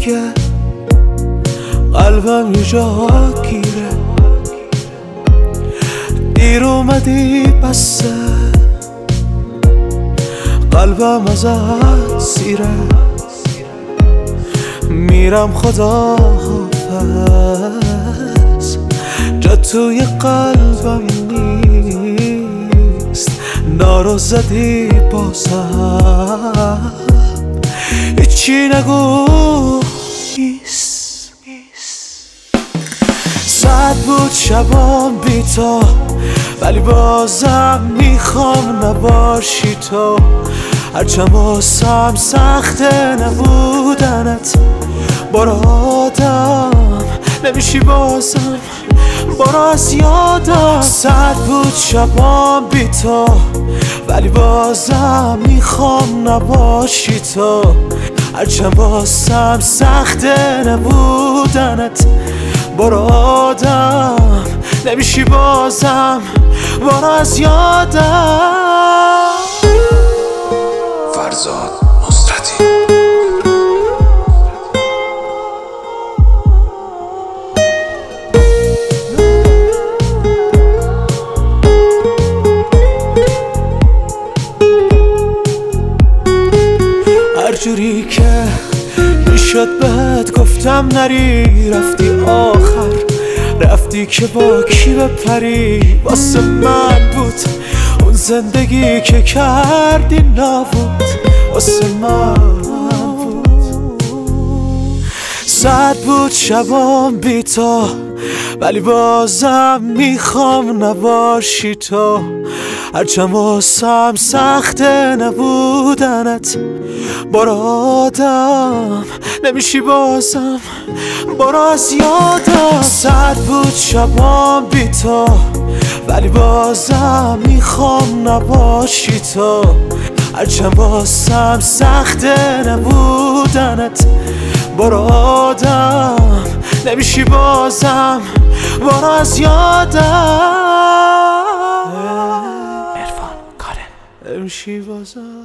دیگه قلبم یه جا گیره، دیر اومدی بسه قلبم ازت سیره، میرم خدا حافظ، جا توی قلبم نیست، نارو زدی بازم هیچی نگو نیست. ساعت بود شبام بی تو، ولی بازم میخوام نباشی تو، هرچند واسم سخته نبودنت، برو آدم نمیشی بازم، برو از یادم. ساعت بود شبام بی تو، ولی بازم میخوام نباشی تو، هرچند واسم سخته نبودنت، برو آدم نمیشی بازم، برو از یادم. فرزاد نصرتی. هر جوری که میشد بهت گفتم نری، رفتی آخر رفتی که با کی بپری، واسه من بود اون زندگی که کردی نبود، واسه من بود. ساعت بود شبام بی تو، ولی بازم میخوام نباشی تو، هرچند واسم سخته نبودنت، برو آدم نمیشی بازم، برو از یادم. ساعت بود شبام بی تو، ولی بازم میخوام نباشی تو، هرچند واسم سخته نبودنت، برو آدم نمیشی بازم، برو از یادم. عرفان کاره نمیشی بازم.